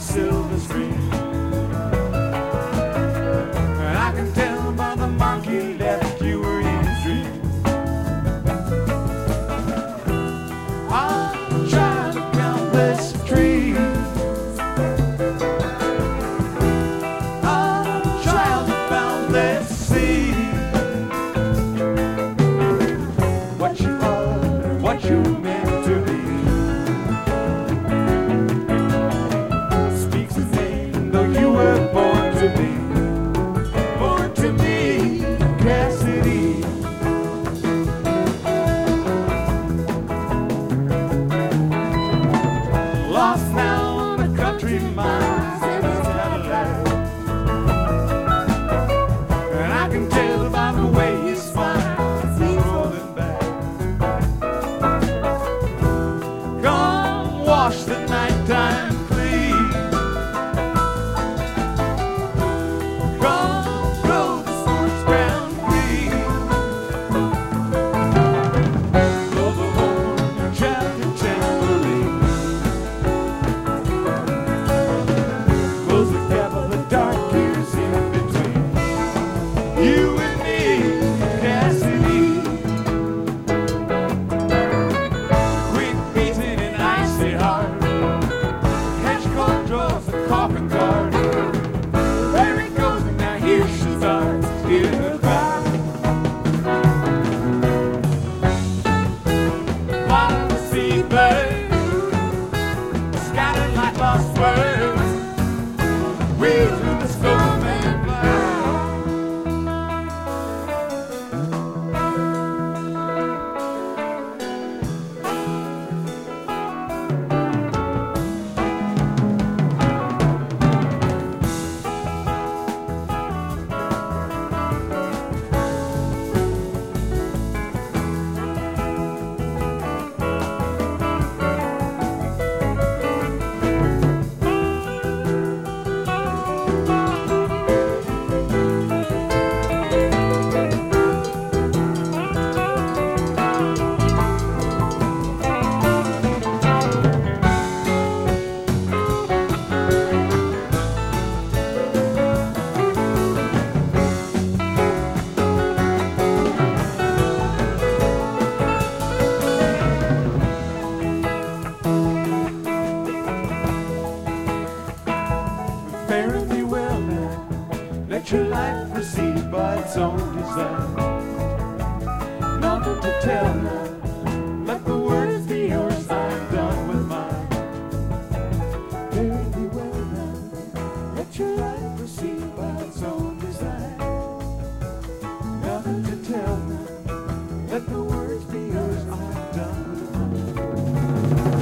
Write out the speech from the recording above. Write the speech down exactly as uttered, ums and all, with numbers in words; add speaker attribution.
Speaker 1: silver screen. And I can tell by the mark you left you were in a dream. I'll try to count this tree. I'll try to found this sea. What you are, what you meant to be. Speaks his name, though you were born to be. Born to be Cassidy. Lost now in the country miles in his Cadillac. And I can tell by the way he smiles, he's rolling back. Come wash the nighttime clean. Come grow the sports ground green. Blow the horn, your chapter tambourine. Close the gap of the dark years in between. You and me, Cassidy. Quick beating and icy heart. Catch cold draws the coffin guard. There it goes, and now here she starts in the crowd. Follow the seabird, scattered like lost words. Wheels in the snowman fly. Fare thee well, man. Let your life proceed by its own design. Nothing to tell now. Let the words be yours. I'm done with mine. Fare thee well, man. Let your life proceed by its own design. Nothing to tell now. Let the words be yours. I'm done with mine.